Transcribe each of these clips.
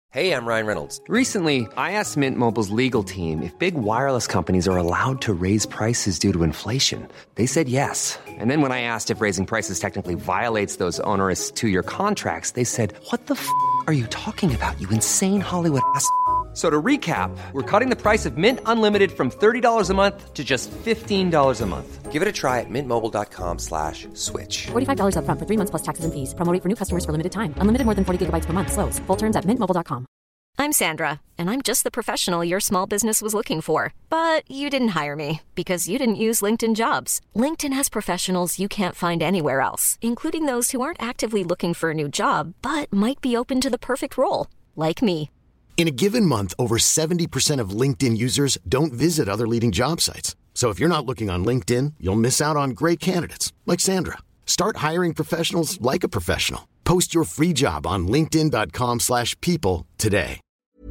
Hey, I'm Ryan Reynolds. Recently, I asked Mint Mobile's legal team if big wireless companies are allowed to raise prices due to inflation. They said yes. And then when I asked if raising prices technically violates those onerous two-year contracts, they said, "What the f*** are you talking about, you insane Hollywood ass?" So to recap, we're cutting the price of Mint Unlimited from $30 a month to just $15 a month. Give it a try at mintmobile.com/switch. $45 up front for 3 months plus taxes and fees. Promo rate for new customers for limited time. Unlimited more than 40 gigabytes per month. Slows full terms at mintmobile.com. I'm Sandra, and I'm just the professional your small business was looking for. But you didn't hire me because you didn't use LinkedIn Jobs. LinkedIn has professionals you can't find anywhere else, including those who aren't actively looking for a new job, but might be open to the perfect role, like me. In a given month, over 70% of LinkedIn users don't visit other leading job sites. So if you're not looking on LinkedIn, you'll miss out on great candidates like Sandra. Start hiring professionals like a professional. Post your free job on linkedin.com/people today.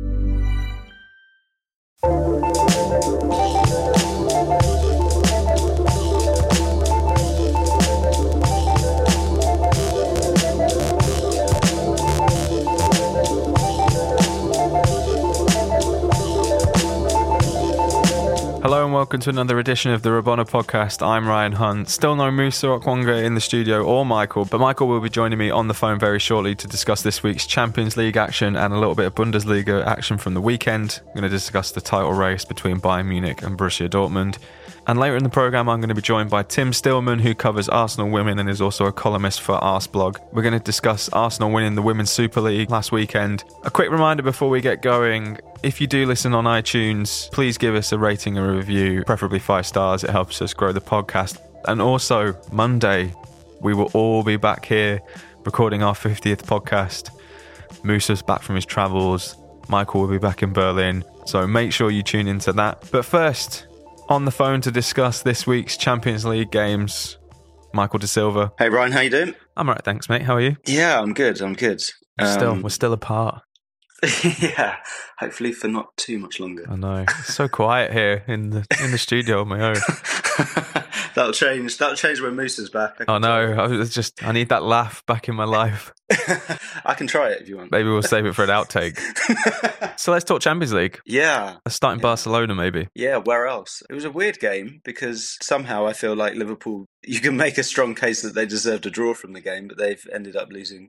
Hello and welcome to another edition of the Rabona podcast. I'm Ryan Hunt. Still no Musa Okwonga in the studio or Michael, but Michael will be joining me on the phone very shortly to discuss this week's Champions League action and a little bit of Bundesliga action from the weekend. I'm going to discuss the title race between Bayern Munich and Borussia Dortmund. And later in the programme, I'm going to be joined by Tim Stillman, who covers Arsenal women and is also a columnist for Arsblog. We're going to discuss Arsenal winning the Women's Super League last weekend. A quick reminder before we get going, if you do listen on iTunes, please give us a rating and a review, preferably 5 stars. It helps us grow the podcast. And also, Monday, we will all be back here recording our 50th podcast. Musa's back from his travels. Michael will be back in Berlin. So make sure you tune into that. But first, on the phone to discuss this week's Champions League games, Michael De Silva. Hey Ryan, how you doing? I'm alright, thanks mate. How are you? Yeah, I'm good. We're still apart. Yeah, hopefully for not too much longer. I know. It's so quiet here in the studio on my own. That'll change when Moose is back. I know. I need that laugh back in my life. I can try it if you want. Maybe we'll save it for an outtake. So let's talk Champions League. Yeah. Let's start in Barcelona, maybe. Yeah, where else? It was a weird game because somehow I feel like Liverpool, you can make a strong case that they deserved a draw from the game, but they've ended up losing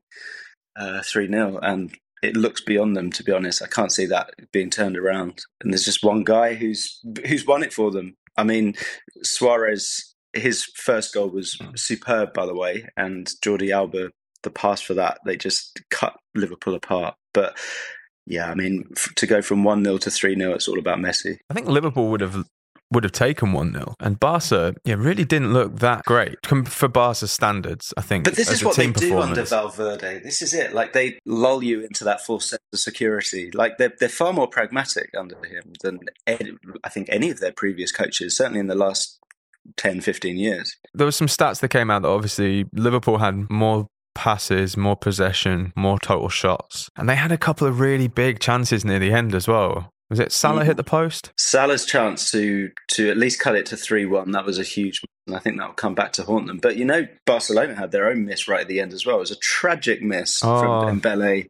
3-0 and it looks beyond them, to be honest. I can't see that being turned around. And there's just one guy who's won it for them. I mean, Suarez, his first goal was superb, by the way, and Jordi Alba, the pass for that, they just cut Liverpool apart. But yeah, I mean, to go from 1-0 to 3-0, it's all about Messi. I think Liverpool would have taken 1-0. And Barca, really didn't look that great for Barca's standards, I think. But this is what they do under Valverde. This is it. Like, they lull you into that false sense of security. Like, they're far more pragmatic under him than I think any of their previous coaches, certainly in the last 10, 15 years. There were some stats that came out that obviously Liverpool had more passes, more possession, more total shots. And they had a couple of really big chances near the end as well. Was it Salah hit the post? Salah's chance to at least cut it to 3-1, that was a huge, and I think that will come back to haunt them. But, Barcelona had their own miss right at the end as well. It was a tragic miss from Dembele.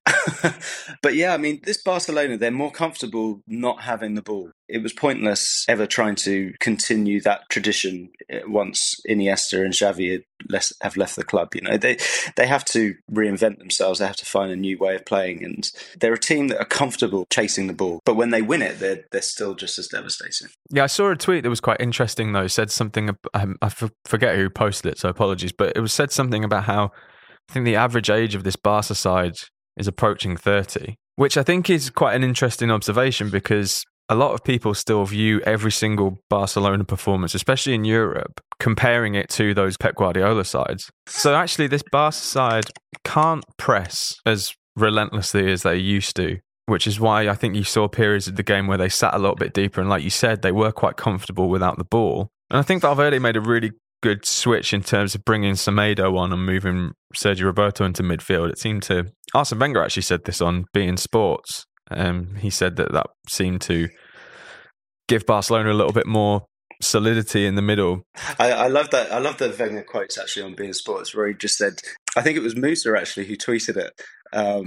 But yeah, I mean, this Barcelona, they're more comfortable not having the ball. It was pointless ever trying to continue that tradition once Iniesta and Xavi have left the club. They have to reinvent themselves. They have to find a new way of playing. And they're a team that are comfortable chasing the ball. But when they win it, they're still just as devastating. Yeah, I saw a tweet that was quite interesting, though. It said something, I forget who posted it, so apologies. But it was said something about how I think the average age of this Barca side is approaching 30, which I think is quite an interesting observation because a lot of people still view every single Barcelona performance, especially in Europe, comparing it to those Pep Guardiola sides. So actually, this Barca side can't press as relentlessly as they used to, which is why I think you saw periods of the game where they sat a little bit deeper. And like you said, they were quite comfortable without the ball. And I think Valverde made a really good switch in terms of bringing Semedo on and moving Sergio Roberto into midfield. It seemed to... Arsene Wenger actually said this on beIN Sports. He said that seemed to give Barcelona a little bit more solidity in the middle. I love that. I love the Wenger quotes actually on beIN Sports where he just said, I think it was Musa actually who tweeted it.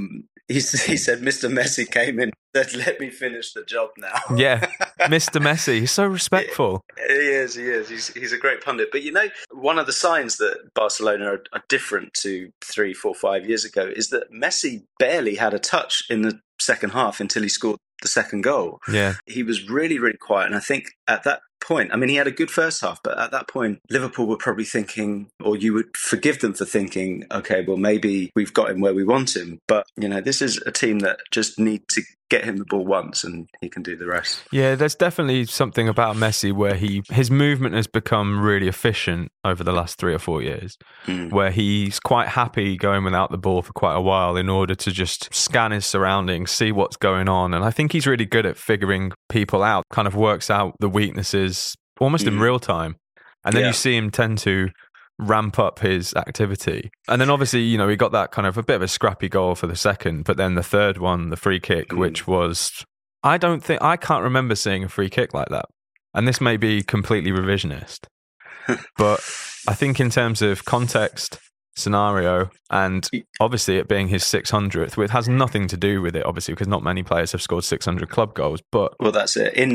he said Mr. Messi came in and said, let me finish the job now. Yeah, Mr. Messi. He's so respectful. He is. He's a great pundit. But one of the signs that Barcelona are different to 3, 4, 5 years ago is that Messi barely had a touch in the second half until he scored the second goal. Yeah. He was really, really quiet. And I think at that point, I mean, he had a good first half, but at that point, Liverpool were probably thinking, or you would forgive them for thinking, okay, well, maybe we've got him where we want him. But, this is a team that just need to get him the ball once and he can do the rest. Yeah, there's definitely something about Messi where his movement has become really efficient over the last 3 or 4 years, where he's quite happy going without the ball for quite a while in order to just scan his surroundings, see what's going on. And I think he's really good at figuring people out, kind of works out the weaknesses almost in real time. And then you see him tend to ramp up his activity. And then obviously, he got that kind of a bit of a scrappy goal for the second, but then the third one, the free kick, which was, I can't remember seeing a free kick like that. And this may be completely revisionist, but I think in terms of context, scenario, and obviously it being his 600th, which has nothing to do with it, obviously, because not many players have scored 600 club goals. But well, that's it. In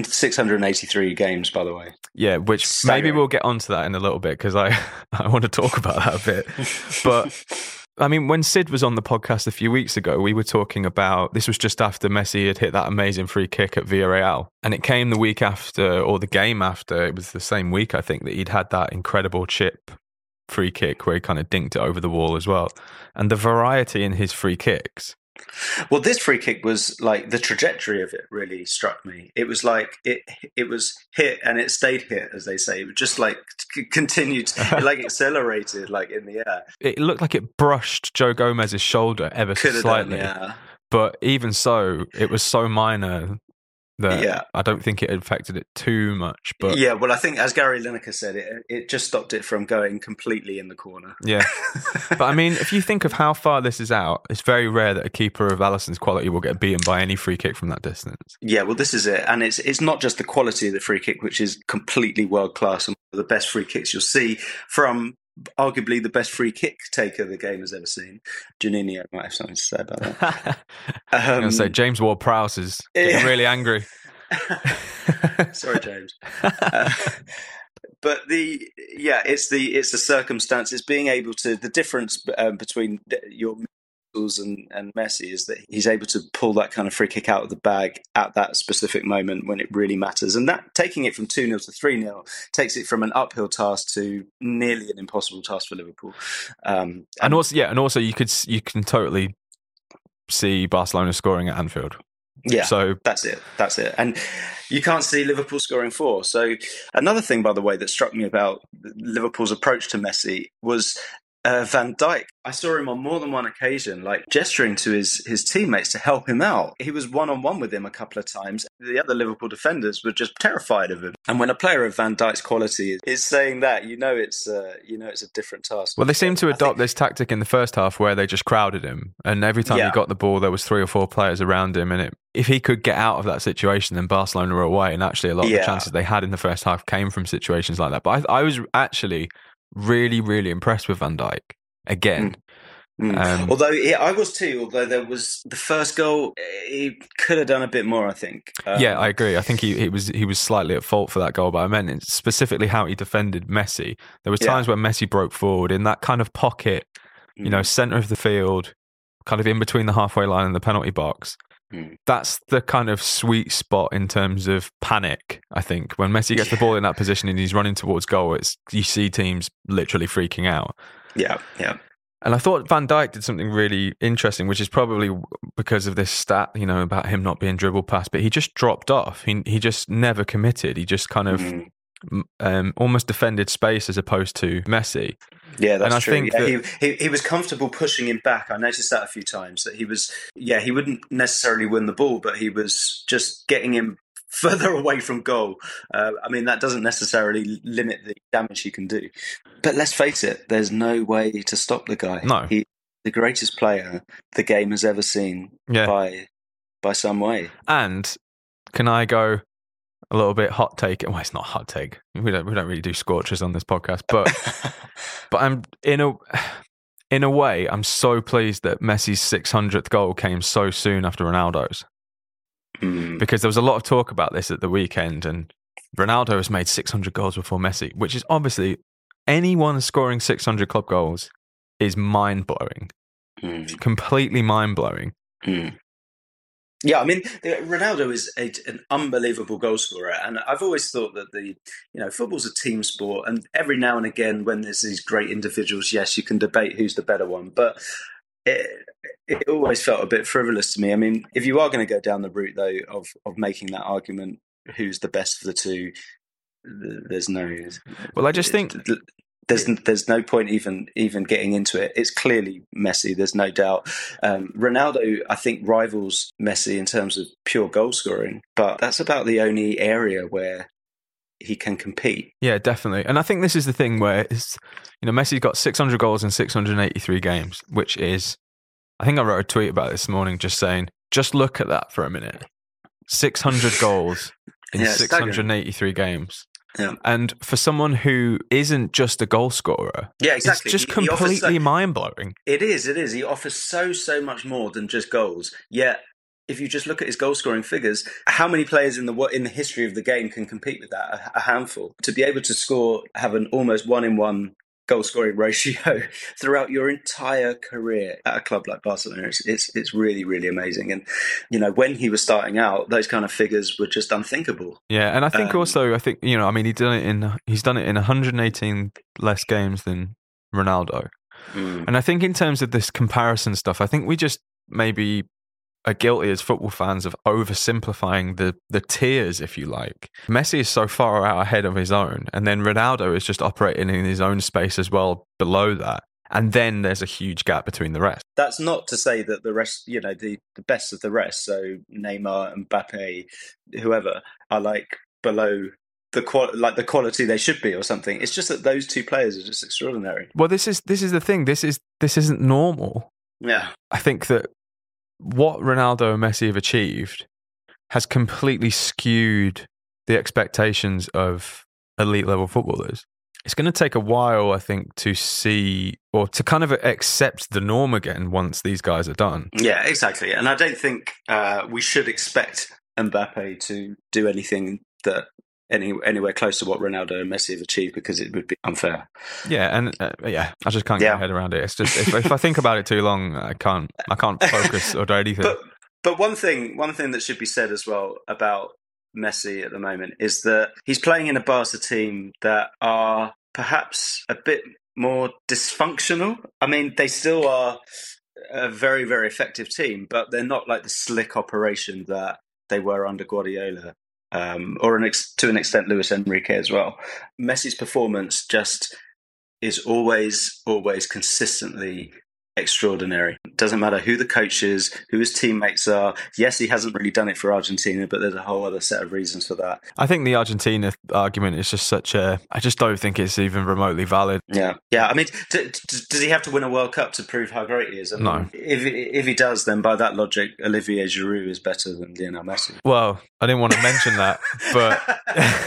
683 games, by the way. Yeah, which maybe we'll get onto that in a little bit because I want to talk about that a bit. But I mean, when Sid was on the podcast a few weeks ago, we were talking about, this was just after Messi had hit that amazing free kick at Villarreal. And it came the week after, or the game after, it was the same week, I think, that he'd had that incredible chip free kick where he kind of dinked it over the wall as well. And the variety in his free kicks. Well, this free kick was like, the trajectory of it really struck me. It was like it was hit and it stayed hit, as they say. It was just like continued, like accelerated, like in the air. It looked like it brushed Joe Gomez's shoulder ever so slightly. Yeah. But even so, it was so minor that I don't think it affected it too much. But yeah, well, I think as Gary Lineker said, it just stopped it from going completely in the corner. Yeah. But I mean, if you think of how far this is out, it's very rare that a keeper of Alisson's quality will get beaten by any free kick from that distance. Yeah, well, this is it. And it's not just the quality of the free kick, which is completely world class and one of the best free kicks you'll see from arguably the best free kick taker the game has ever seen. Juninho might have something to say about that. I'm going to say James Ward-Prowse is getting really angry. Sorry, James. But it's the circumstance. It's being able to, the difference between your and Messi is that he's able to pull that kind of free kick out of the bag at that specific moment when it really matters. And that, taking it from 2-0 to 3-0, takes it from an uphill task to nearly an impossible task for Liverpool. And also you can totally see Barcelona scoring at Anfield. Yeah, so that's it. And you can't see Liverpool scoring 4. So another thing, by the way, that struck me about Liverpool's approach to Messi was Van Dijk. I saw him on more than one occasion, like gesturing to his teammates to help him out. He was one-on-one with him a couple of times. The other Liverpool defenders were just terrified of him. And when a player of Van Dijk's quality is saying that, it's a different task. Well, they seemed to adopt this tactic in the first half where they just crowded him, and every time he got the ball, there was 3 or 4 players around him, and if he could get out of that situation, then Barcelona were away. And actually, a lot of the chances they had in the first half came from situations like that. But I was actually really, really impressed with Van Dijk again. Although I was too. Although there was the first goal, he could have done a bit more, I think. Yeah, I agree. I think he was slightly at fault for that goal, but I meant specifically how he defended Messi. There was times where Messi broke forward in that kind of pocket, centre of the field, kind of in between the halfway line and the penalty box. That's the kind of sweet spot in terms of panic, I think. When Messi gets the ball in that position and he's running towards goal, you see teams literally freaking out. Yeah. And I thought Van Dijk did something really interesting, which is probably because of this stat, about him not being dribbled past, but he just dropped off. He just never committed. He just kind of almost defended space as opposed to Messi. Yeah, that's true. He was comfortable pushing him back. I noticed that a few times, that he wouldn't necessarily win the ball, but he was just getting him further away from goal. That doesn't necessarily limit the damage he can do. But let's face it, there's no way to stop the guy. No. He's the greatest player the game has ever seen by some way. And can I go a little bit hot take? Well, it's not hot take. We don't really do scorchers on this podcast, but I'm in a way, I'm so pleased that Messi's 600th goal came so soon after Ronaldo's. Because there was a lot of talk about this at the weekend, and Ronaldo has made 600 goals before Messi, which is obviously anyone scoring 600 club goals is mind-blowing. Completely mind-blowing. Yeah, I mean, Ronaldo is an unbelievable goal scorer, and I've always thought that football's a team sport, and every now and again, when there's these great individuals, yes, you can debate who's the better one, but it always felt a bit frivolous to me. I mean, if you are going to go down the route though of making that argument, who's the best of the two, there's no. Well, I just think. There's no point even getting into it. It's clearly Messi, there's no doubt. Ronaldo, I think, rivals Messi in terms of pure goal scoring, but that's about the only area where he can compete. Yeah, definitely. And I think this is the thing where Messi's got 600 goals in 683 games, which is, I think I wrote a tweet about it this morning just saying, just look at that for a minute. 600 goals in 683 games. Yeah. And for someone who isn't just a goal scorer, yeah, exactly. It's just completely mind-blowing. It is. He offers so much more than just goals. Yet, if you just look at his goal-scoring figures, how many players in the history of the game can compete with that? A handful. To be able to have an almost 1-in-1 goal-scoring ratio throughout your entire career at a club like Barcelona, it's really, really amazing. And when he was starting out, those kind of figures were just unthinkable. Yeah, and I think he's done it in 118 less games than Ronaldo. And I think in terms of this comparison stuff, I think we just maybe are guilty as football fans of oversimplifying the tiers, if you like. Messi is so far out ahead of his own, and then Ronaldo is just operating in his own space as well below that. And then there's a huge gap between the rest. That's not to say that the rest, the best of the rest, so Neymar, Mbappe, whoever, are like below the quality they should be or something. It's just that those two players are just extraordinary. Well, this is the thing. This isn't normal. Yeah. I think that what Ronaldo and Messi have achieved has completely skewed the expectations of elite level footballers. It's going to take a while, I think, to see or to kind of accept the norm again once these guys are done. Yeah, exactly. And I don't think we should expect Mbappe to do anything that anywhere close to what Ronaldo and Messi have achieved, because it would be unfair. Yeah, and I just can't get my head around it. It's just if I think about it too long, I can't focus or do anything. But one thing that should be said as well about Messi at the moment is that he's playing in a Barca team that are perhaps a bit more dysfunctional. I mean, they still are a very, very effective team, but they're not like the slick operation that they were under Guardiola. Or to an extent, Luis Enrique as well. Messi's performance just is always consistently extraordinary. It doesn't matter who the coach is, who his teammates are. Yes, he hasn't really done it for Argentina, but there's a whole other set of reasons for that. I think the Argentina argument is just I just don't think it's even remotely valid. Yeah. I mean, does he have to win a World Cup to prove how great he is? I mean, no. If he does, then by that logic, Olivier Giroud is better than Lionel Messi. Well, I didn't want to mention that, but...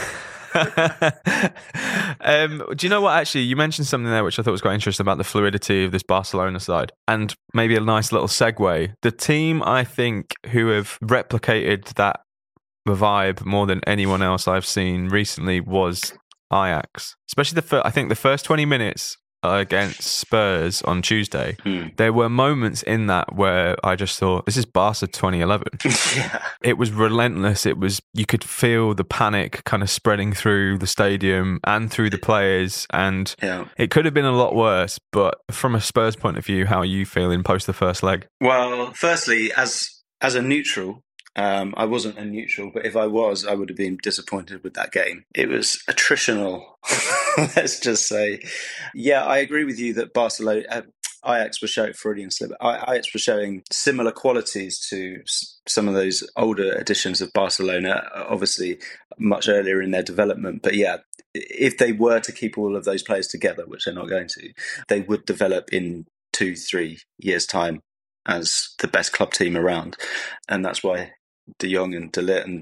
do you know what, actually, you mentioned something there which I thought was quite interesting about the fluidity of this Barcelona side, and maybe a nice little segue. The team, I think, who have replicated that vibe more than anyone else I've seen recently was Ajax, especially the first 20 minutes against Spurs on Tuesday. There were moments in that where I just thought, this is Barca 2011. Yeah. It was relentless. You could feel the panic kind of spreading through the stadium and through the players, and it could have been a lot worse. But from a Spurs point of view, how are you feeling post the first leg? Well, firstly, as a neutral, I wasn't a neutral, but if I was, I would have been disappointed with that game. It was attritional, let's just say. Yeah, I agree with you that Ajax was showing Freudian slip. Ajax was showing similar qualities to some of those older editions of Barcelona, obviously much earlier in their development. But yeah, if they were to keep all of those players together, which they're not going to, they would develop in 2-3 years' time as the best club team around. And that's why De Jong and De Ligt and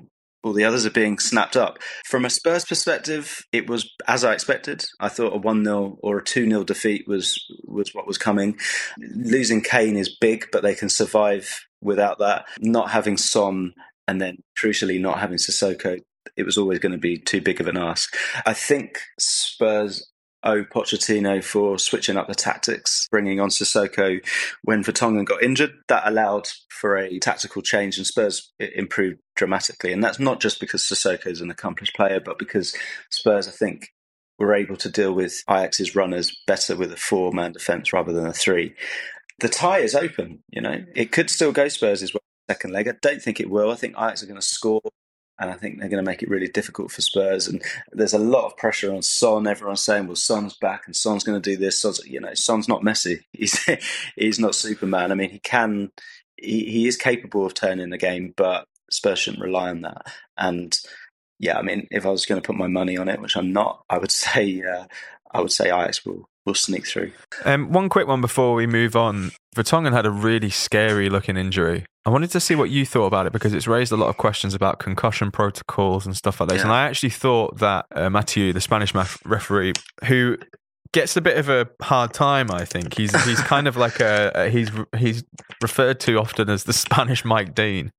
all the others are being snapped up. From a Spurs perspective, it was as I expected. I thought a 1-0 or a 2-0 defeat was what was coming. Losing Kane is big, but they can survive without that. Not having Son and then crucially not having Sissoko, it was always going to be too big of an ask. I think Spurs owe Pochettino for switching up the tactics, bringing on Sissoko when Vertonghen got injured. That allowed for a tactical change, and Spurs improved dramatically. And that's not just because Sissoko is an accomplished player, but because Spurs, I think, were able to deal with Ajax's runners better with a 4-man defence rather than a 3. The tie is open, It could still go Spurs' way second leg. I don't think it will. I think Ajax are going to score, and I think they're going to make it really difficult for Spurs. And there's a lot of pressure on Son. Everyone's saying, well, Son's back and Son's going to do this. Son's not Messi. He's not Superman. I mean, he is capable of turning the game, but Spurs shouldn't rely on that. And yeah, I mean, if I was going to put my money on it, which I'm not, I would say Ajax will sneak through. One quick one before we move on. Vertonghen had a really scary looking injury. I wanted to see what you thought about it because it's raised a lot of questions about concussion protocols and stuff like this. Yeah. And I actually thought that Mathieu, the Spanish referee, who gets a bit of a hard time, I think. He's kind of like he's referred to often as the Spanish Mike Dean.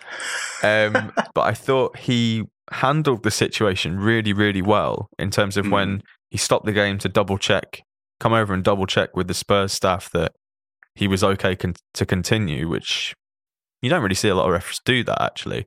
But I thought he handled the situation really, really well in terms of when he stopped the game to come over and double check with the Spurs staff that he was okay to continue, which you don't really see a lot of referees do that, actually.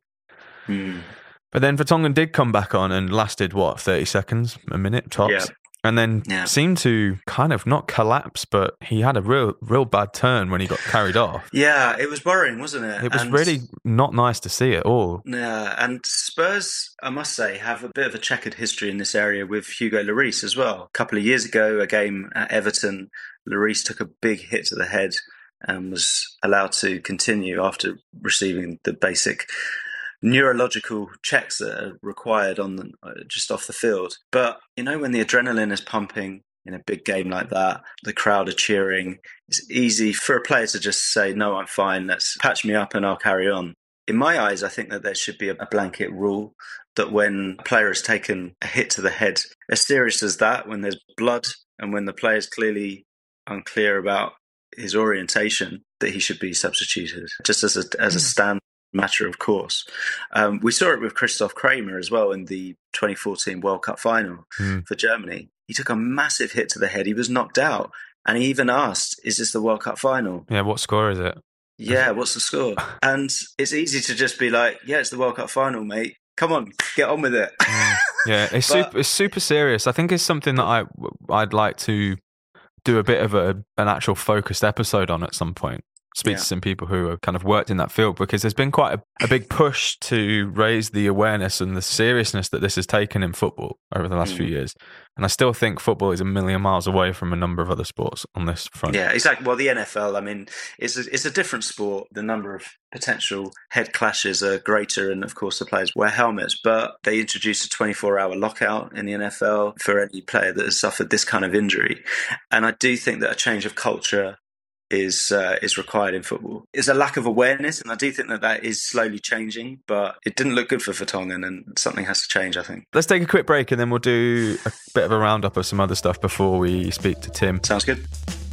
But then Vertonghen did come back on and lasted, 30 seconds, a minute, tops? Yeah. And then seemed to kind of not collapse, but he had a real bad turn when he got carried off. Yeah, it was worrying, wasn't it? It was really not nice to see at all. Yeah, and Spurs, I must say, have a bit of a checkered history in this area with Hugo Lloris as well. A couple of years ago, a game at Everton, Lloris took a big hit to the head and was allowed to continue after receiving the basic neurological checks that are required just off the field. But, when the adrenaline is pumping in a big game like that, the crowd are cheering, it's easy for a player to just say, no, I'm fine, let's patch me up and I'll carry on. In my eyes, I think that there should be a blanket rule that when a player has taken a hit to the head, as serious as that, when there's blood and when the player is clearly unclear about his orientation, that he should be substituted, just as a stand matter of course. We saw it with Christoph Kramer as well in the 2014 World Cup final for Germany. He took a massive hit to the head. He was knocked out. And he even asked, is this the World Cup final? Yeah, what score is it? Yeah, what's the score? And it's easy to just be like, yeah, it's the World Cup final, mate. Come on, get on with it. Yeah, it's super serious. I think it's something that I'd like to do a bit of an actual focused episode on at some point. Speak to some people who have kind of worked in that field, because there's been quite a big push to raise the awareness and the seriousness that this has taken in football over the last few years. And I still think football is a million miles away from a number of other sports on this front. Yeah, exactly. Well, the NFL, I mean, it's a different sport. The number of potential head clashes are greater, and of course the players wear helmets, but they introduced a 24-hour lockout in the NFL for any player that has suffered this kind of injury. And I do think that a change of culture is required in football. It's a lack of awareness, and I do think that is slowly changing, but it didn't look good for Vertonghen, and something has to change, I think. Let's take a quick break and then we'll do a bit of a roundup of some other stuff before we speak to Tim. Sounds good.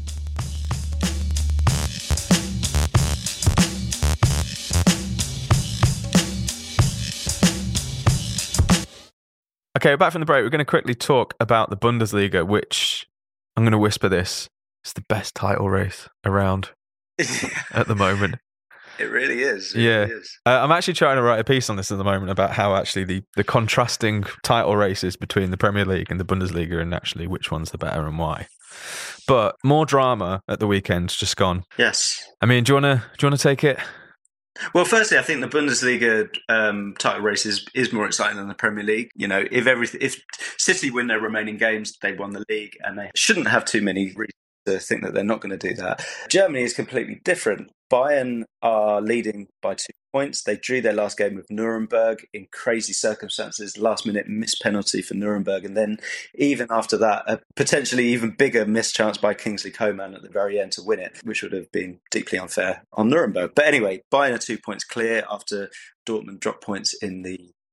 Okay, back from the break. We're going to quickly talk about the Bundesliga, which, I'm going to whisper this, it's the best title race around at the moment. It really is. I'm actually trying to write a piece on this at the moment about how actually the contrasting title races between the Premier League and the Bundesliga, and actually which one's the better and why. But more drama at the weekend just gone. Yes. I mean, do you want to take it? Well, firstly, I think the Bundesliga title race is more exciting than the Premier League. If City win their remaining games, they won the league, and they shouldn't have too many reasons to think that they're not going to do that. Germany is completely different. Bayern are leading by 2 points. They drew their last game with Nuremberg in crazy circumstances, last-minute missed penalty for Nuremberg, and then even after that, a potentially even bigger missed chance by Kingsley Coman at the very end to win it, which would have been deeply unfair on Nuremberg. But anyway, Bayern are 2 points clear after Dortmund dropped points in the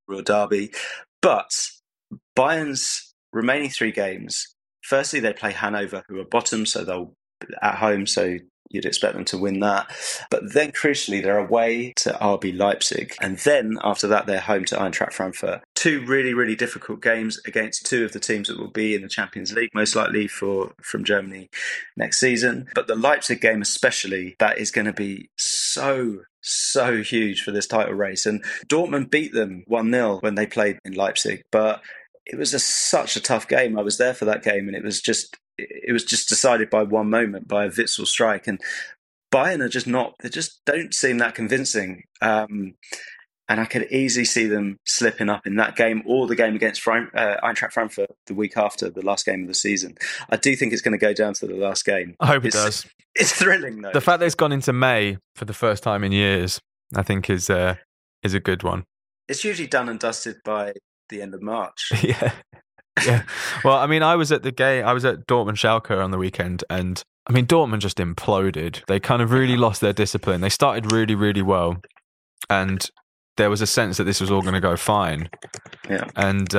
real derby. But Bayern's remaining 3 games, firstly, they play Hanover, who are bottom, so they'll at home, so you'd expect them to win that. But then, crucially, they're away to RB Leipzig. And then, after that, they're home to Eintracht Frankfurt. 2 really, really difficult games against 2 of the teams that will be in the Champions League, most likely from Germany next season. But the Leipzig game especially, that is going to be so huge for this title race. And Dortmund beat them 1-0 when they played in Leipzig. But it was such a tough game. I was there for that game, and it was just decided by one moment, by a Witsel strike. And Bayern they just don't seem that convincing. And I could easily see them slipping up in that game or the game against Eintracht Frankfurt the week after, the last game of the season. I do think it's going to go down to the last game. I hope it does. It's thrilling, though. The fact that it's gone into May for the first time in years, I think is a good one. It's usually done and dusted by the end of March. Yeah. Yeah. Well, I mean, I was at the game. I was at Dortmund Schalke on the weekend, and I mean, Dortmund just imploded. They kind of really lost their discipline. They started really, really well, and there was a sense that this was all going to go fine. Yeah. And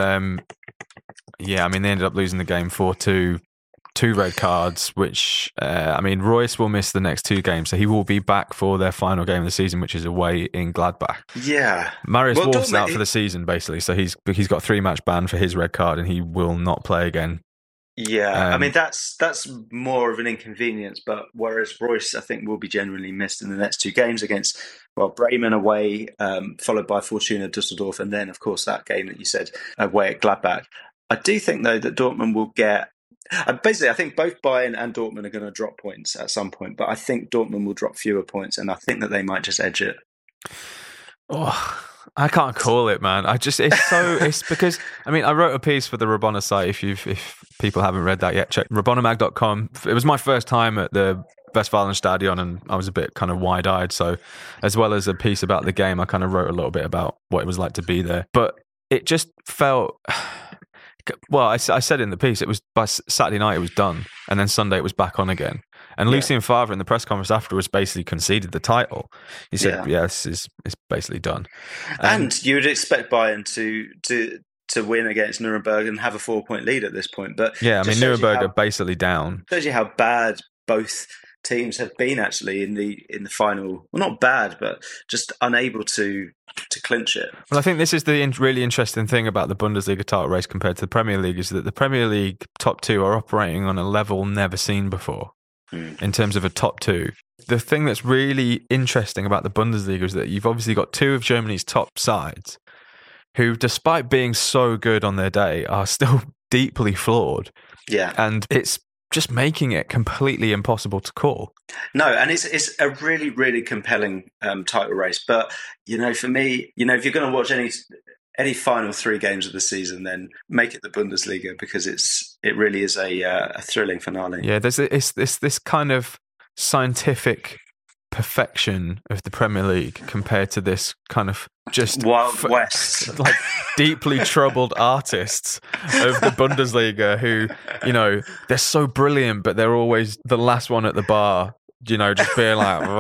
I mean, they ended up losing the game 4-2. 2 red cards, which, I mean, Royce will miss the next 2 games, so he will be back for their final game of the season, which is away in Gladbach. Yeah. Marius Wolf's out for the season, basically, so he's got 3-match ban for his red card, and he will not play again. Yeah, I mean, that's more of an inconvenience, but whereas Royce, I think, will be genuinely missed in the next 2 games against, Bremen away, followed by Fortuna Düsseldorf, and then, of course, that game that you said, away at Gladbach. I do think, though, that Dortmund will get... Basically, I think both Bayern and Dortmund are going to drop points at some point, but I think Dortmund will drop fewer points, and I think that they might just edge it. Oh, I can't call it, man. It's because, I mean, I wrote a piece for the Rabona site. If people haven't read that yet, check rabonamag.com. It was my first time at the Westfalenstadion, and I was a bit kind of wide-eyed. So, as well as a piece about the game, I kind of wrote a little bit about what it was like to be there. But it just felt... Well, I said in the piece, it was by Saturday night it was done, and then Sunday it was back on again. And Lucien Favre in the press conference afterwards basically conceded the title. He said, it's basically done. And you would expect Bayern to win against Nuremberg and have a 4-point lead at this point. But yeah, I mean, Nuremberg are basically down. Shows you how bad both teams have been actually in the final. Well, not bad, but just unable to clinch it. Well, I think this is the really interesting thing about the Bundesliga title race compared to the Premier League, is that the Premier League top 2 are operating on a level never seen before in terms of a top 2. The thing that's really interesting about the Bundesliga is that you've obviously got 2 of Germany's top sides who, despite being so good on their day, are still deeply flawed. Yeah. And it's just making it completely impossible to call. No, and it's a really, really compelling title race. But, for me, if you're going to watch any final 3 games of the season, then make it the Bundesliga, because it really is a thrilling finale. Yeah, there's this kind of scientific perfection of the Premier League compared to this kind of just Wild West, like deeply troubled artists of the Bundesliga who, they're so brilliant, but they're always the last one at the bar, just being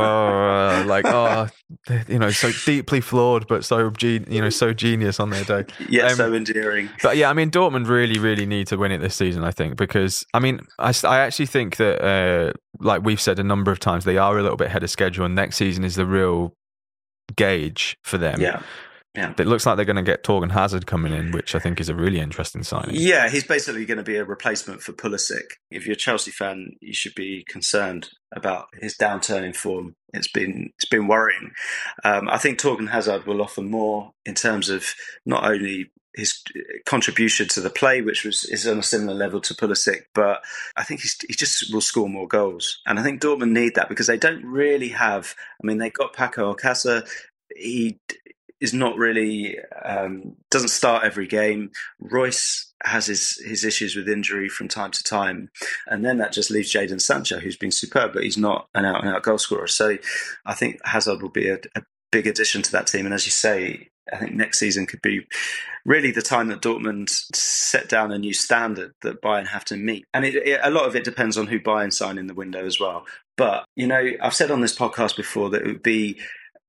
so deeply flawed, but so genius on their day. Yeah, so endearing. But yeah, I mean, Dortmund really, really need to win it this season, I think, because, I mean, I actually think that, like we've said a number of times, they are a little bit ahead of schedule, and next season is the real gauge for them. Yeah. Yeah. It looks like they're going to get Torgan Hazard coming in, which I think is a really interesting signing. Yeah, he's basically going to be a replacement for Pulisic. If you're a Chelsea fan, you should be concerned about his downturn in form. It's been worrying. I think Torgan Hazard will offer more in terms of not only his contribution to the play, which is on a similar level to Pulisic, but I think he just will score more goals. And I think Dortmund need that, because they don't really have... I mean, they got Paco Alcácer. He is not really, doesn't start every game. Royce has his issues with injury from time to time. And then that just leaves Jadon Sancho, who's been superb, but he's not an out-and-out goal scorer. So I think Hazard will be a big addition to that team. And as you say, I think next season could be really the time that Dortmund set down a new standard that Bayern have to meet. And a lot of it depends on who Bayern sign in the window as well. But, I've said on this podcast before that it would be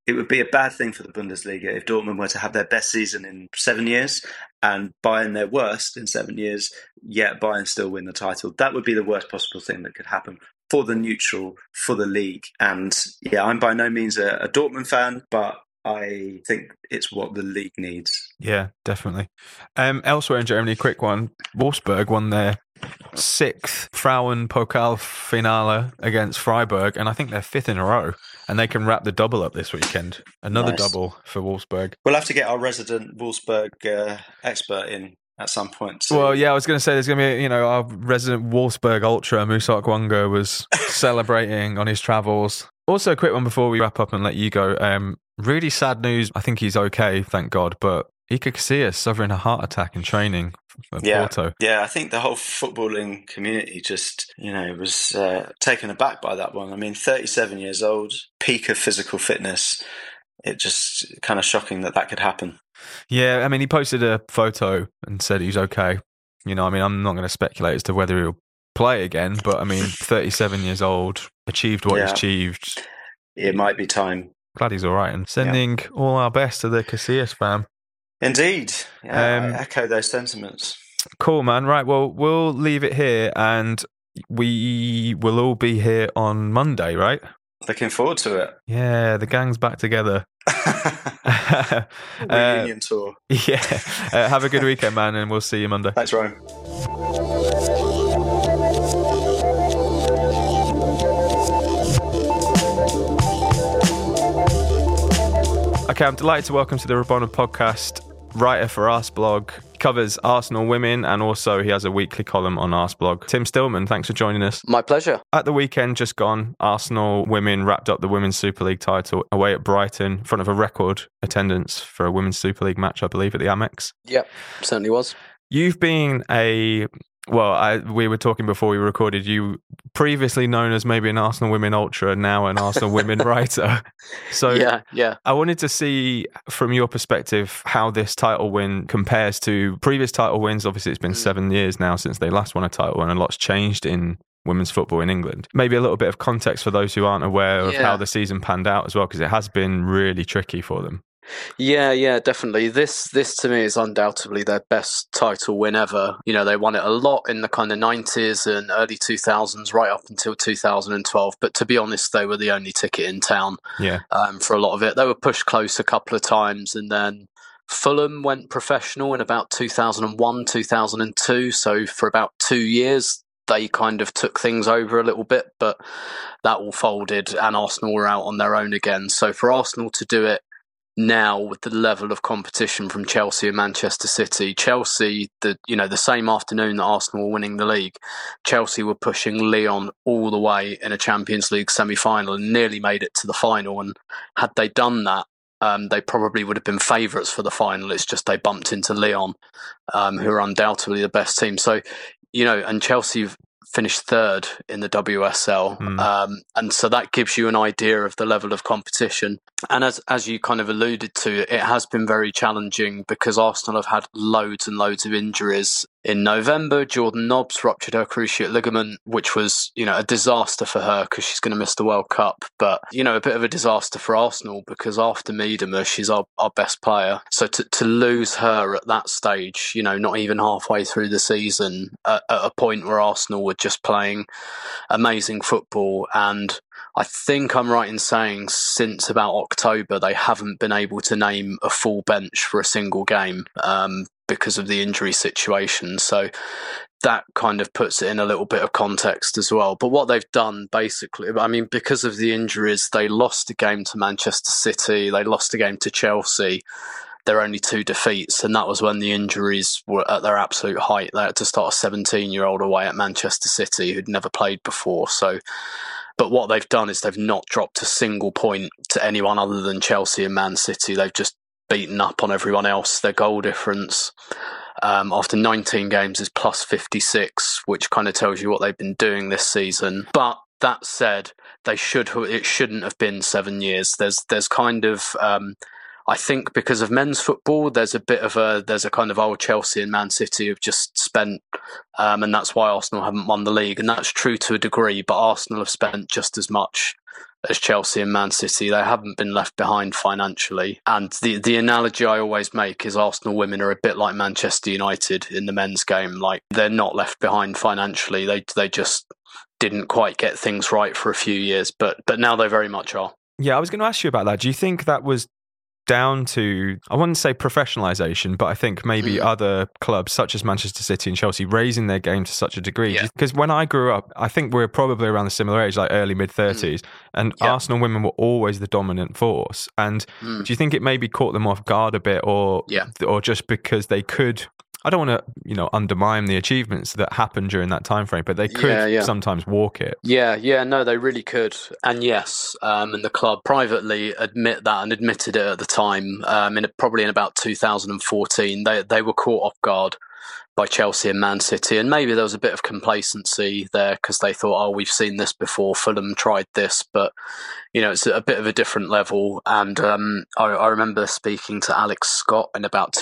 it would be a bad thing for the Bundesliga if Dortmund were to have their best season in 7 years and Bayern their worst in 7 years, yet Bayern still win the title. That would be the worst possible thing that could happen for the neutral, for the league. And yeah, I'm by no means a Dortmund fan, but I think it's what the league needs. Yeah, definitely. Elsewhere in Germany, quick one. Wolfsburg won their 6th Frauenpokal finale against Freiburg, and I think they're 5th in a row, and they can wrap the double up this weekend. Another double for Wolfsburg. We'll have to get our resident Wolfsburg expert in at some point. Well, yeah, I was going to say there's going to be, our resident Wolfsburg ultra, Musa Okwonga, was celebrating on his travels. Also, a quick one before we wrap up and let you go. Really sad news. I think he's okay, thank God, but Iker Casillas suffering a heart attack in training at Porto. Yeah, I think the whole footballing community just, was taken aback by that one. I mean, 37 years old, peak of physical fitness. It just kind of shocking that could happen. Yeah, I mean, he posted a photo and said he's okay. I'm not going to speculate as to whether he'll play again, but I mean, 37 years old, achieved what he's achieved. It might be time. Glad he's all right, and sending all our best to the Casillas fam. Indeed. Yeah, I echo those sentiments. Cool, man. Right, well, we'll leave it here, and we will all be here on Monday, right? Looking forward to it. Yeah, the gang's back together. Reunion tour. Yeah. Have a good weekend, man, and we'll see you Monday. Thanks, Ryan. Okay, I'm delighted to welcome to the Rabona podcast writer for Arsblog, covers Arsenal women, and also he has a weekly column on Arsblog. Tim Stillman, thanks for joining us. My pleasure. At the weekend just gone, Arsenal women wrapped up the Women's Super League title away at Brighton in front of a record attendance for a Women's Super League match, I believe, at the Amex. Yep, certainly was. You've been we were talking before we recorded, you previously known as maybe an Arsenal women ultra, now an Arsenal women writer. So yeah. I wanted to see from your perspective how this title win compares to previous title wins. Obviously, it's been 7 years now since they last won a title, and a lot's changed in women's football in England. Maybe a little bit of context for those who aren't aware of how the season panned out as well, because it has been really tricky for them. Yeah, definitely. This to me is undoubtedly their best title win ever. They won it a lot in the kind of 90s and early 2000s, right up until 2012. But to be honest, they were the only ticket in town for a lot of it. They were pushed close a couple of times, and then Fulham went professional in about 2001, 2002. So for about 2 years, they kind of took things over a little bit, but that all folded and Arsenal were out on their own again. So for Arsenal to do it now with the level of competition from Chelsea and Manchester City, Chelsea, the same afternoon that Arsenal were winning the league, Chelsea were pushing Lyon all the way in a Champions League semi-final and nearly made it to the final. And had they done that, they probably would have been favourites for the final. It's just they bumped into Lyon, who are undoubtedly the best team. So, and Chelsea finished third in the WSL. And so that gives you an idea of the level of competition. And as you kind of alluded to, it has been very challenging because Arsenal have had loads and loads of injuries. In November, Jordan Nobbs ruptured her cruciate ligament, which was, a disaster for her because she's going to miss the World Cup. But, a bit of a disaster for Arsenal because after Miedema, she's our best player. So to lose her at that stage, not even halfway through the season, at a point where Arsenal were just playing amazing football. And I think I'm right in saying since about October, they haven't been able to name a full bench for a single game because of the injury situation. So that kind of puts it in a little bit of context as well. But what they've done basically, because of the injuries, they lost a game to Manchester City, they lost a game to Chelsea. They're only 2 defeats, and that was when the injuries were at their absolute height. They had to start a 17-year-old away at Manchester City who'd never played before. But what they've done is they've not dropped a single point to anyone other than Chelsea and Man City. They've just beaten up on everyone else. Their goal difference after 19 games is plus 56, which kind of tells you what they've been doing this season. But that said, it shouldn't have been 7 years. There's kind of I think because of men's football, there's a kind of old Chelsea and Man City have just spent, and that's why Arsenal haven't won the league. And that's true to a degree, but Arsenal have spent just as much as Chelsea and Man City. They haven't been left behind financially. And the analogy I always make is Arsenal women are a bit like Manchester United in the men's game. Like, they're not left behind financially. They just didn't quite get things right for a few years, but now they very much are. Yeah, I was going to ask you about that. Do you think that was down to, I wouldn't say professionalisation, but I think maybe other clubs such as Manchester City and Chelsea raising their game to such a degree? Because when I grew up, I think we're probably around the similar age, like early mid-30s, and Arsenal women were always the dominant force. And do you think it maybe caught them off guard a bit, or just because they could, I don't want to, undermine the achievements that happened during that time frame, but they could sometimes walk it. No, they really could. And yes, and the club privately admit that and admitted it at the time. Probably in about 2014, they were caught off guard by Chelsea and Man City, and maybe there was a bit of complacency there because they thought, we've seen this before, Fulham tried this, but it's a bit of a different level. And I remember speaking to Alex Scott in about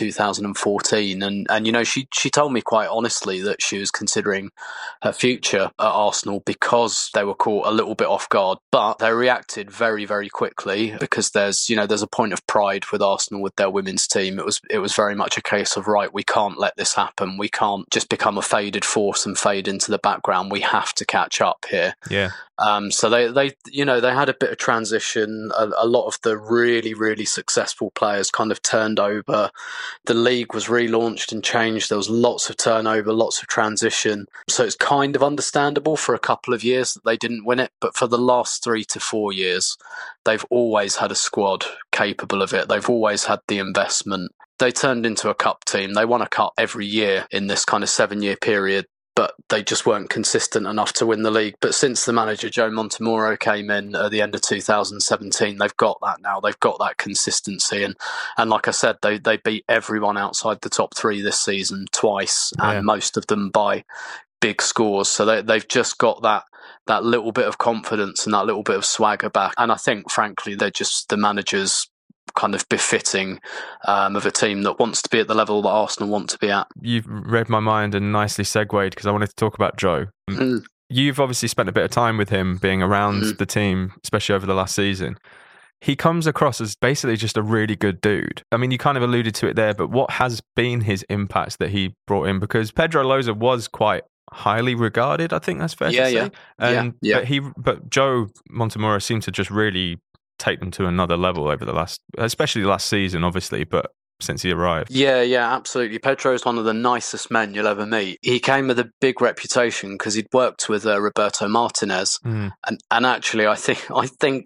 2014, and she told me quite honestly that she was considering her future at Arsenal because they were caught a little bit off guard, but they reacted very, very quickly because there's a point of pride with Arsenal with their women's team. It was very much a case of, right, we can't let this happen. We can't just become a faded force and fade into the background. We have to catch up here. Yeah. So they had a bit of transition. A lot of the really, really successful players kind of turned over. The league was relaunched and changed. There was lots of turnover, lots of transition. So it's kind of understandable for a couple of years that they didn't win it. But for the last 3 to 4 years, they've always had a squad capable of it. They've always had the investment. They turned into a cup team. They won a cup every year in this kind of 7-year period, but they just weren't consistent enough to win the league. But since the manager, Joe Montemurro, came in at the end of 2017, they've got that now. They've got that consistency. And like I said, they beat everyone outside the top 3 this season twice, and most of them by big scores. So they've just got that little bit of confidence and that little bit of swagger back. And I think, frankly, they're just the managers kind of befitting of a team that wants to be at the level that Arsenal want to be at. You've read my mind and nicely segued because I wanted to talk about Joe. You've obviously spent a bit of time with him being around the team, especially over the last season. He comes across as basically just a really good dude. I mean, you kind of alluded to it there, but what has been his impact that he brought in? Because Pedro Louza was quite highly regarded, I think that's fair to say. But Joe Montemurro seemed to just really take them to another level over especially the last season, obviously, but since he arrived. Yeah, absolutely. Pedro is one of the nicest men you'll ever meet. He came with a big reputation because he'd worked with Roberto Martinez, and actually, I think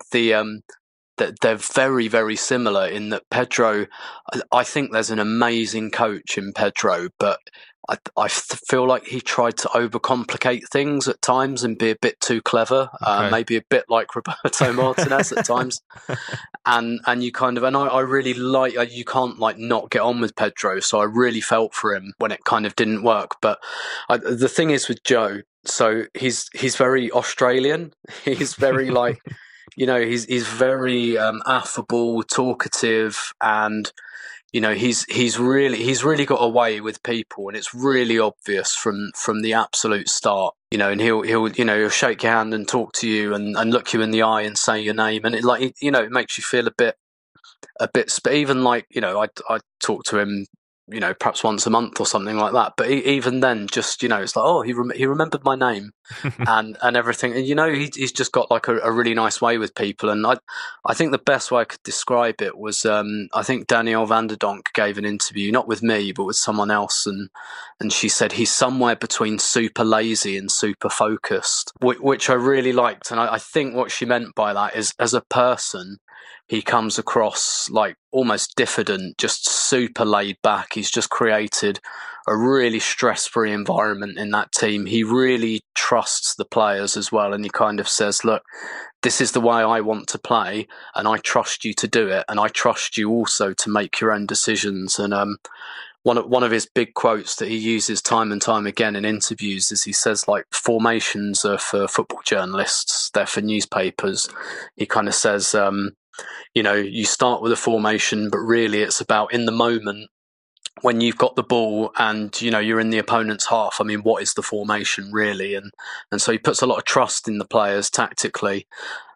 that they're very, very similar in that Pedro. I think there's an amazing coach in Pedro, but I feel like he tried to overcomplicate things at times and be a bit too clever, maybe a bit like Roberto Martinez at times. And you kind of, and I really like, you can't like not get on with Pedro. So I really felt for him when it kind of didn't work. But the thing is with Joe, so he's very Australian. He's very like, he's very affable, talkative, and he's really got a way with people, and it's really obvious from the absolute start. And he'll shake your hand and talk to you and look you in the eye and say your name, and it makes you feel a bit. But even like I talk to him, perhaps once a month or something like that. But even then, just it's like, he remembered my name and everything. And he's just got like a really nice way with people. And I think the best way I could describe it was I think Danielle van der Donk gave an interview, not with me but with someone else, and she said he's somewhere between super lazy and super focused, which I really liked. And I think what she meant by that is, as a person, he comes across like almost diffident, just super laid back. He's just created a really stress-free environment in that team. He really trusts the players as well. And he kind of says, look, this is the way I want to play, and I trust you to do it. And I trust you also to make your own decisions. And one of his big quotes that he uses time and time again in interviews is he says, like, formations are for football journalists, they're for newspapers. He kind of says, you start with a formation, but really it's about in the moment when you've got the ball and, you're in the opponent's half. I mean, what is the formation really? And so he puts a lot of trust in the players tactically.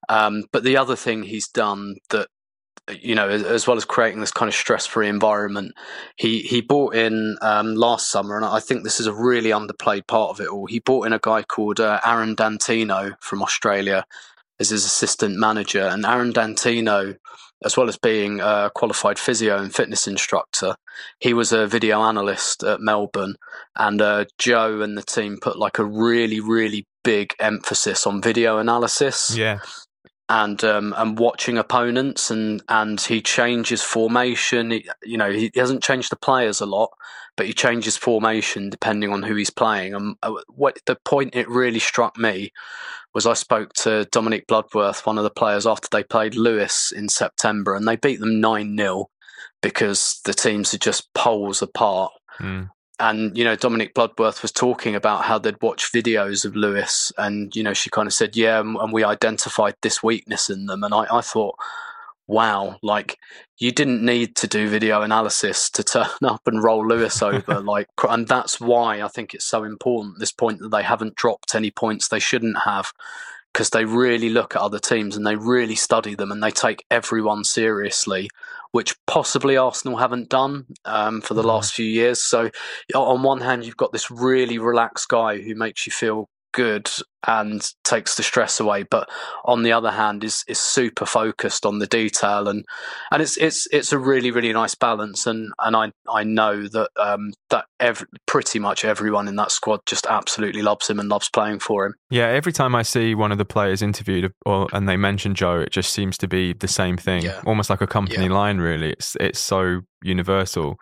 But the other thing he's done that, as well as creating this kind of stress-free environment, he brought in last summer, and I think this is a really underplayed part of it all. He brought in a guy called Aaron Dantino from Australia as his assistant manager, and Aaron Dantino, as well as being a qualified physio and fitness instructor, he was a video analyst at Melbourne, and Joe and the team put like a really, really big emphasis on video analysis. Yeah. And watching opponents, and he changes formation. He hasn't changed the players a lot, but he changes formation depending on who he's playing. And what the point it really struck me was, I spoke to Dominic Bloodworth, one of the players, after they played Lewes in September, and they beat them 9-0 because the teams are just poles apart. Mm. And, Dominic Bloodworth was talking about how they'd watched videos of Lewes, and, she kind of said, yeah, and we identified this weakness in them. And I thought, wow, like, you didn't need to do video analysis to turn up and roll Lewes over. And that's why I think it's so important at this point that they haven't dropped any points they shouldn't have, because they really look at other teams and they really study them and they take everyone seriously, which possibly Arsenal haven't done for the last few years. So on one hand, you've got this really relaxed guy who makes you feel good and takes the stress away, but on the other hand is super focused on the detail, and it's a really, really nice balance, and I know that pretty much everyone in that squad just absolutely loves him and loves playing for him. Yeah, every time I see one of the players interviewed and they mention Joe, it just seems to be the same thing, almost like a company line. Really, it's so universal.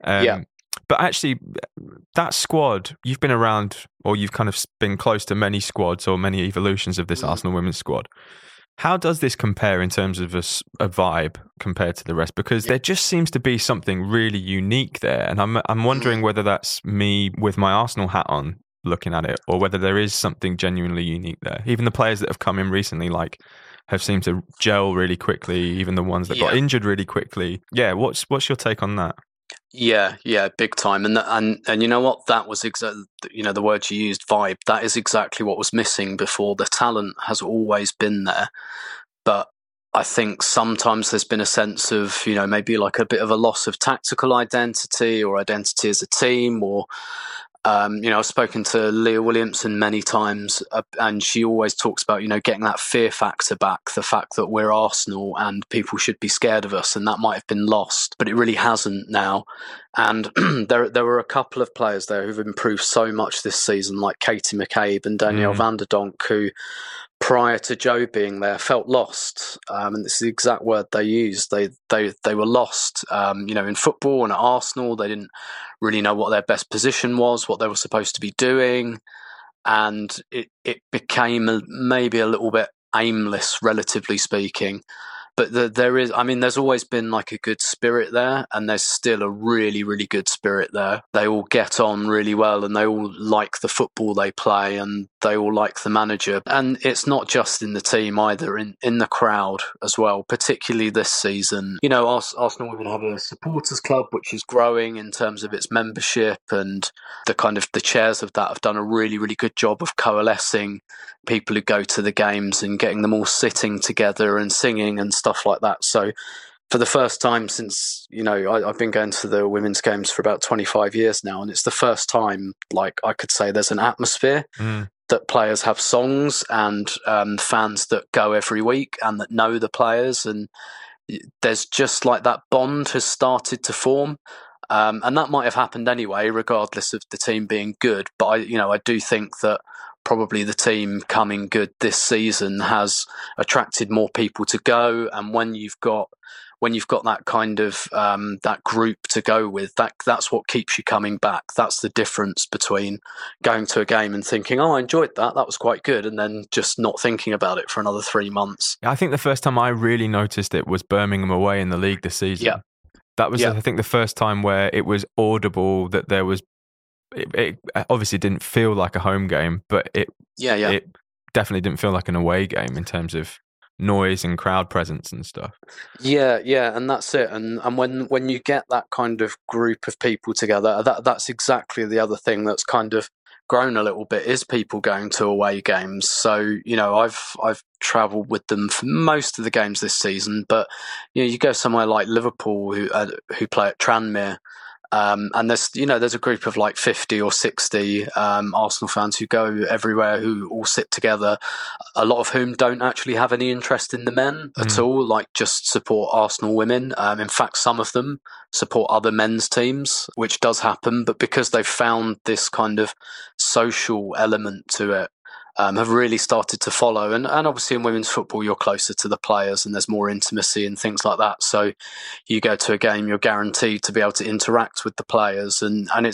But actually, that squad, you've been around, or you've kind of been close to many squads or many evolutions of this Arsenal women's squad. How does this compare in terms of a vibe compared to the rest? Because there just seems to be something really unique there. And I'm wondering whether that's me with my Arsenal hat on looking at it, or whether there is something genuinely unique there. Even the players that have come in recently, have seemed to gel really quickly, even the ones that got injured really quickly. Yeah, what's your take on that? Yeah, big time. And you know what? That was the word you used, vibe. That is exactly what was missing before. The talent has always been there, but I think sometimes there's been a sense of, maybe like a bit of a loss of tactical identity or identity as a team, or I've spoken to Leah Williamson many times, and she always talks about, getting that fear factor back, the fact that we're Arsenal and people should be scared of us, and that might have been lost, but it really hasn't now. And there were a couple of players there who've improved so much this season, like Katie McCabe and Danielle van der Donk, who prior to Joe being there felt lost, and this is the exact word they used. They were lost, in football and at Arsenal. They didn't really know what their best position was, what they were supposed to be doing, and it became maybe a little bit aimless, relatively speaking. But there's always been like a good spirit there, and there's still a really, really good spirit there. They all get on really well, and they all like the football they play, and they all like the manager. And it's not just in the team either, in the crowd as well, particularly this season. Arsenal Women have a supporters club, which is growing in terms of its membership, and the chairs of that have done a really, really good job of coalescing people who go to the games and getting them all sitting together and singing and stuff like that. So for the first time since, I've been going to the women's games for about 25 years now, and it's the first time, I could say there's an atmosphere, that players have songs, and fans that go every week and that know the players, and there's just like that bond has started to form. And that might have happened anyway, regardless of the team being good. But I do think that probably the team coming good this season has attracted more people to go. And when you've got that kind of that group to go with, that's what keeps you coming back. That's the difference between going to a game and thinking, oh, I enjoyed that was quite good, and then just not thinking about it for another 3 months. I think the first time I really noticed it was Birmingham away in the league this season. Yeah. That was, I think, the first time where it was audible that there was. It obviously didn't feel like a home game, but it definitely didn't feel like an away game in terms of noise and crowd presence and stuff. Yeah, and that's it. And when you get that kind of group of people together, that's exactly the other thing that's kind of grown a little bit is people going to away games. So, I've travelled with them for most of the games this season, but you go somewhere like Liverpool who play at Tranmere. And there's a group of like 50 or 60 Arsenal fans who go everywhere, who all sit together, a lot of whom don't actually have any interest in the men at all, like just support Arsenal women. In fact, some of them support other men's teams, which does happen, but because they've found this kind of social element to it, have really started to follow. And obviously in women's football, you're closer to the players and there's more intimacy and things like that. So you go to a game, you're guaranteed to be able to interact with the players. And I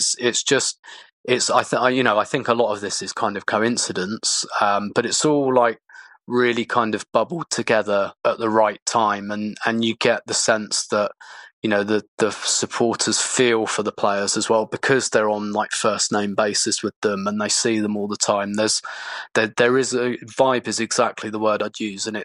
think a lot of this is kind of coincidence, but it's all like really kind of bubbled together at the right time. And you get the sense that, the supporters feel for the players as well, because they're on like first name basis with them and they see them all the time. There is a vibe, is exactly the word I'd use, and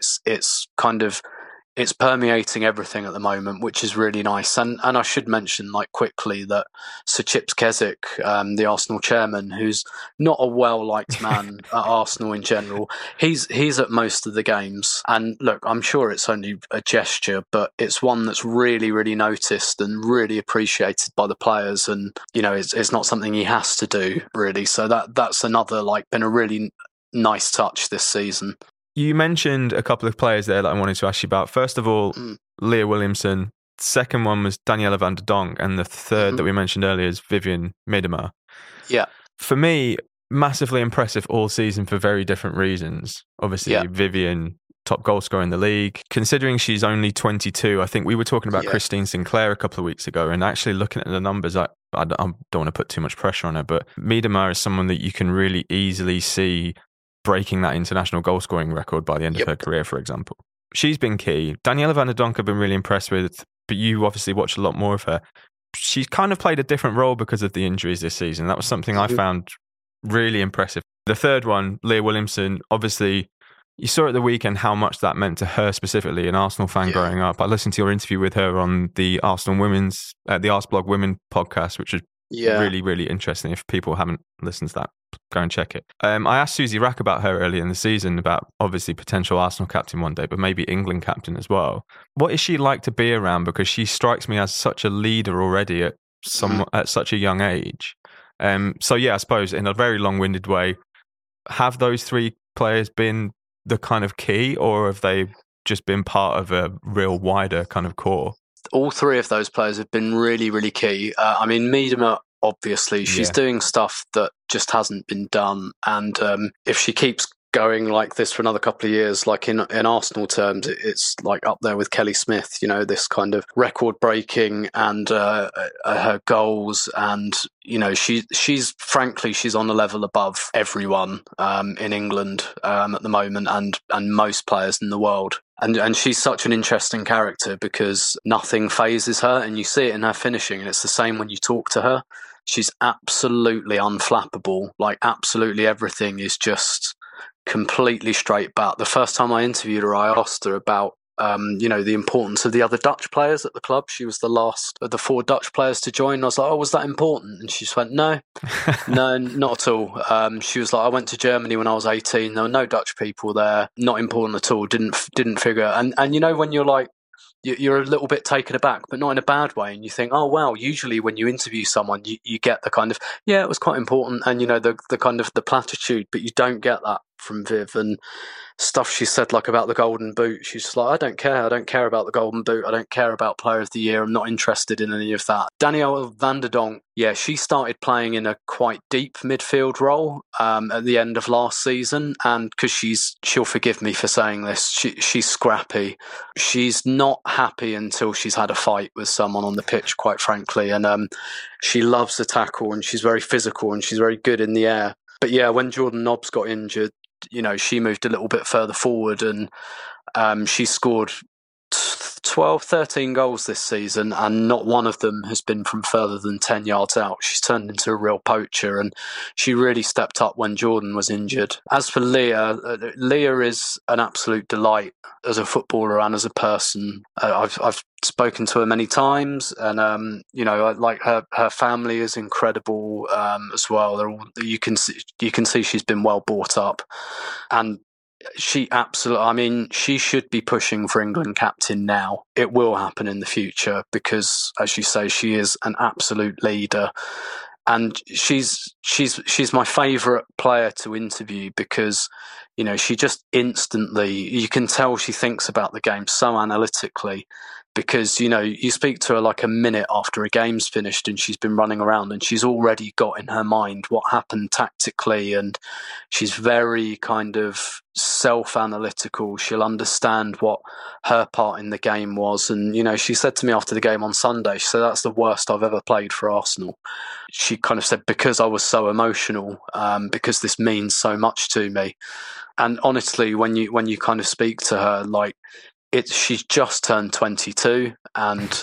it's permeating everything at the moment, which is really nice. And I should mention, like, quickly that Sir Chips Keswick, the Arsenal chairman, who's not a well-liked man at Arsenal in general, he's at most of the games. And look, I'm sure it's only a gesture, but it's one that's really, really noticed and really appreciated by the players. And, it's not something he has to do, really. So that's another, been a really nice touch this season. You mentioned a couple of players there that I wanted to ask you about. First of all, Leah Williamson. Second one was Daniela van der Donk. And the third that we mentioned earlier is Vivianne Miedema. Yeah. For me, massively impressive all season for very different reasons. Obviously, Vivianne, top goal scorer in the league. Considering she's only 22, I think we were talking about Christine Sinclair a couple of weeks ago, and actually looking at the numbers, I don't want to put too much pressure on her, but Miedema is someone that you can really easily see breaking that international goal scoring record by the end of her career, for example. She's been key. Daniela van der Donk I've been really impressed with, but you obviously watched a lot more of her. She's kind of played a different role because of the injuries this season. That was something I found really impressive. The third one, Leah Williamson, obviously you saw at the weekend how much that meant to her specifically, an Arsenal fan growing up. I listened to your interview with her on the Arsenal Women's, the Arsblog Women podcast, which was really, really interesting. If people haven't listened to that, go and check it. I asked Susie Rack about her early in the season, about obviously potential Arsenal captain one day, but maybe England captain as well. What is she like to be around? Because she strikes me as such a leader already at such a young age. So yeah, I suppose in a very long-winded way, have those three players been the kind of key, or have they just been part of a real wider kind of core? All three of those players have been really, really key. Miedema, obviously, she's doing stuff that just hasn't been done. And if she keeps going like this for another couple of years, like in Arsenal terms, it's like up there with Kelly Smith, this kind of record breaking and her goals. And, she's frankly, she's on a level above everyone in England at the moment, and most players in the world. And she's such an interesting character because nothing phases her, and you see it in her finishing. And it's the same when you talk to her. She's absolutely unflappable. Like, absolutely everything is just completely straight back. The first time I interviewed her, I asked her about the importance of the other Dutch players at the club. She was the last of the 4 Dutch players to join. I was like, oh, was that important? And she just went, no, not at all. She was like, I went to Germany when I was 18. There were no Dutch people there. Not important at all. Didn't figure. And when you're like, you're a little bit taken aback, but not in a bad way. And you think, oh, wow, usually when you interview someone, you get the kind of, it was quite important. And, the kind of the platitude, but you don't get that from Viv. And stuff she said, like about the Golden Boot, she's just like, I don't care about the Golden Boot, I don't care about Player of the Year, I'm not interested in any of that. Daniela van der Donk, she started playing in a quite deep midfield role at the end of last season, and because she'll forgive me for saying this, she's scrappy. She's not happy until she's had a fight with someone on the pitch, quite frankly, and she loves the tackle, and she's very physical, and she's very good in the air. But when Jordan Nobbs got injured, she moved a little bit further forward, and she scored 12, 13 goals this season, and not one of them has been from further than 10 yards out. She's turned into a real poacher, and she really stepped up when Jordan was injured. As for Leah, Leah is an absolute delight as a footballer and as a person. I've spoken to her many times, and like her family is incredible as well. You can see she's been well brought up, and she should be pushing for England captain now. It will happen in the future because, as you say, she is an absolute leader. And she's my favourite player to interview because, she just instantly, you can tell she thinks about the game so analytically because, you speak to her like a minute after a game's finished and she's been running around and she's already got in her mind what happened tactically, and she's very kind of self-analytical. She'll understand what her part in the game was. And, she said to me after the game on Sunday, she said, that's the worst I've ever played for Arsenal. She kind of said, because I was so emotional, because this means so much to me. And honestly, when you kind of speak to her, like, she's just turned 22, and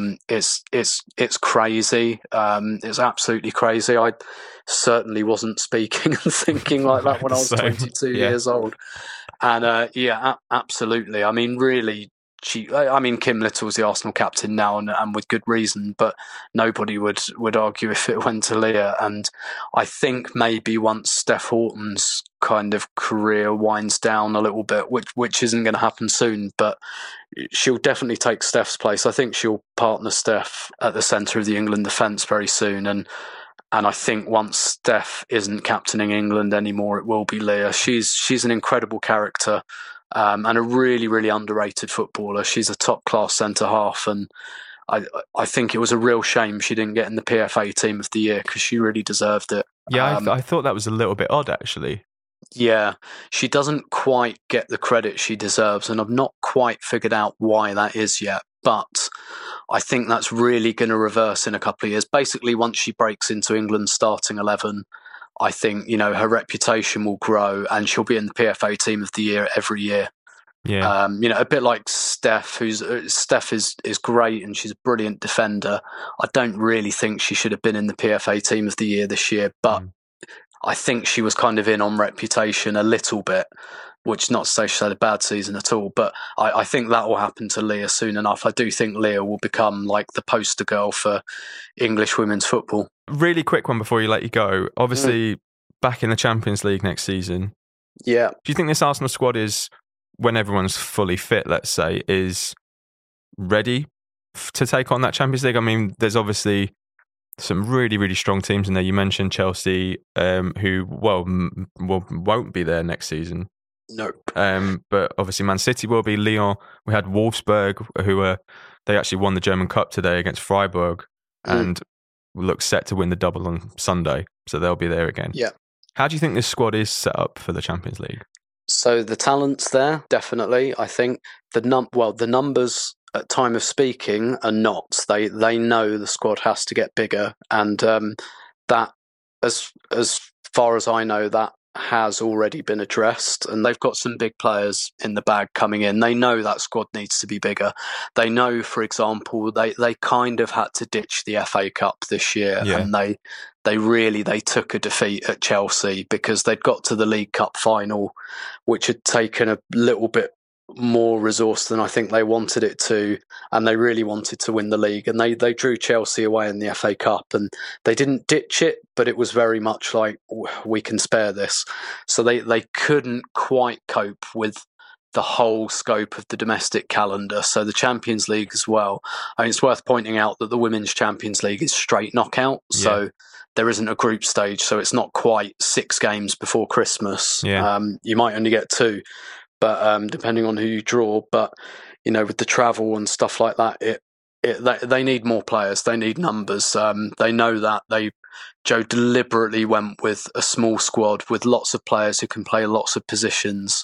it's crazy. It's absolutely crazy. I certainly wasn't speaking and thinking like that when I was 22 years old. And absolutely. I mean, really, Kim Little's the Arsenal captain now, and with good reason, but nobody would argue if it went to Leah. And I think maybe once Steph Houghton's kind of career winds down a little bit, which isn't going to happen soon, but she'll definitely take Steph's place. I think she'll partner Steph at the centre of the England defence very soon, and I think once Steph isn't captaining England anymore, it will be Leah. She's an incredible character. And a really, really underrated footballer. She's a top-class centre-half, and I think it was a real shame she didn't get in the PFA Team of the Year because she really deserved it. Yeah, I thought that was a little bit odd, actually. Yeah, she doesn't quite get the credit she deserves, and I've not quite figured out why that is yet. But I think that's really going to reverse in a couple of years. Basically, once she breaks into England's starting 11, I think, her reputation will grow and she'll be in the PFA Team of the Year every year. Yeah. A bit like Steph, Steph is great and she's a brilliant defender. I don't really think she should have been in the PFA Team of the Year this year, but I think she was kind of in on reputation a little bit, which not to say she's had a bad season at all, but I think that will happen to Leah soon enough. I do think Leah will become like the poster girl for English women's football. Really quick one before you let you go. Obviously, back in the Champions League next season. Yeah. Do you think this Arsenal squad is, when everyone's fully fit, let's say, is ready to take on that Champions League? I mean, there's obviously some really, really strong teams in there. You mentioned Chelsea, who, won't be there next season. No. But obviously Man City will be. Lyon. We had Wolfsburg, who they actually won the German Cup today against Freiburg, and look set to win the double on Sunday, so they'll be there again. Yeah. How do you think this squad is set up for the Champions League? So the talent's there, definitely. I think the numbers at time of speaking are not. They know the squad has to get bigger, and that, as far as I know, that has already been addressed, and they've got some big players in the bag coming in. They know that squad needs to be bigger. They know, for example, they kind of had to ditch the FA Cup this year, and they took a defeat at Chelsea because they'd got to the League Cup final, which had taken a little bit more resource than I think they wanted it to, and they really wanted to win the league, and they drew Chelsea away in the FA Cup, and they didn't ditch it, but it was very much like, we can spare this. So they couldn't quite cope with the whole scope of the domestic calendar. So the Champions League as well. I mean, it's worth pointing out that the Women's Champions League is straight knockout, so there isn't a group stage, so it's not quite 6 games before Christmas. You might only get 2, but depending on who you draw. But with the travel and stuff like that, they need more players. They need numbers. They know that. Joe deliberately went with a small squad with lots of players who can play lots of positions,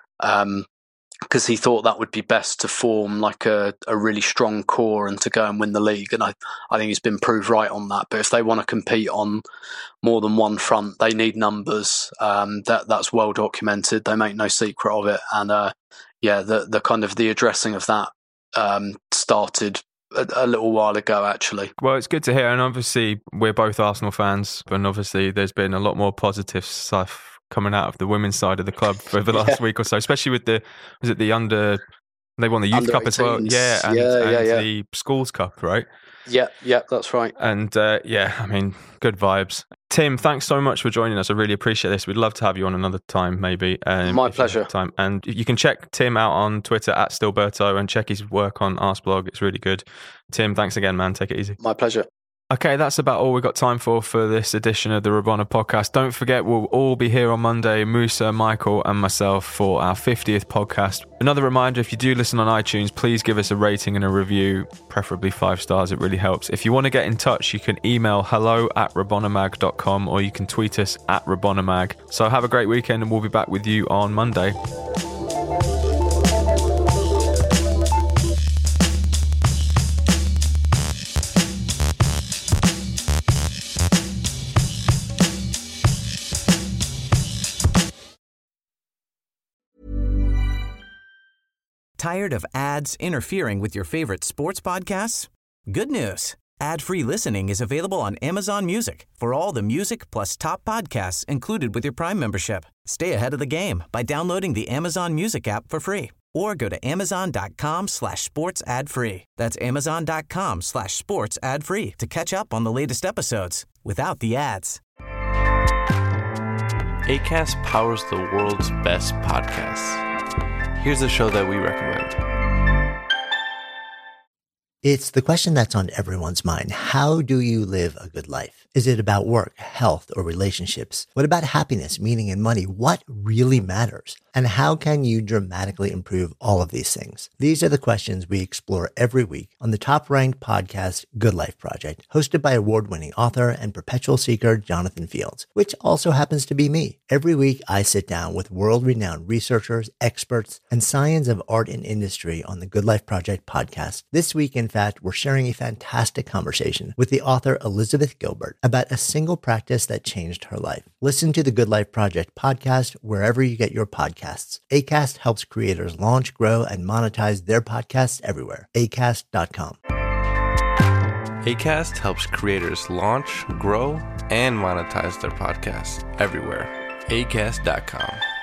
because he thought that would be best to form like a really strong core and to go and win the league. And I think he's been proved right on that. But if they want to compete on more than one front, they need numbers. That's well documented. They make no secret of it. And the kind of the addressing of that started a little while ago, actually. Well, it's good to hear. And obviously, we're both Arsenal fans. And obviously, there's been a lot more positive stuff coming out of the women's side of the club for the last week or so, especially with they won the Youth Cup as well. Yeah, and the Schools Cup, right? Yeah, that's right. And good vibes. Tim, thanks so much for joining us. I really appreciate this. We'd love to have you on another time, maybe. My pleasure. And you can check Tim out on Twitter @Stilberto and check his work on Arsblog. It's really good. Tim, thanks again, man. Take it easy. My pleasure. Okay, that's about all we've got time for this edition of the Rabona podcast. Don't forget, we'll all be here on Monday, Musa, Michael and myself, for our 50th podcast. Another reminder, if you do listen on iTunes, please give us a rating and a review, preferably 5 stars. It really helps. If you want to get in touch, you can email hello@rabonamag.com or you can tweet us @rabonamag. So have a great weekend and we'll be back with you on Monday. Tired of ads interfering with your favorite sports podcasts? Good news. Ad-free listening is available on Amazon Music for all the music plus top podcasts included with your Prime membership. Stay ahead of the game by downloading the Amazon Music app for free or go to amazon.com/sports ad free. That's amazon.com/sports ad free to catch up on the latest episodes without the ads. Acast powers the world's best podcasts. Here's a show that we recommend. It's the question that's on everyone's mind. How do you live a good life? Is it about work, health, or relationships? What about happiness, meaning, and money? What really matters? And how can you dramatically improve all of these things? These are the questions we explore every week on the top-ranked podcast, Good Life Project, hosted by award-winning author and perpetual seeker Jonathan Fields, which also happens to be me. Every week, I sit down with world-renowned researchers, experts, and science of art and industry on the Good Life Project podcast. This week, in fact, we're sharing a fantastic conversation with the author Elizabeth Gilbert about a single practice that changed her life. Listen to the Good Life Project podcast wherever you get your podcasts. Acast helps creators launch, grow, and monetize their podcasts everywhere. Acast.com. Acast helps creators launch, grow, and monetize their podcasts everywhere. Acast.com.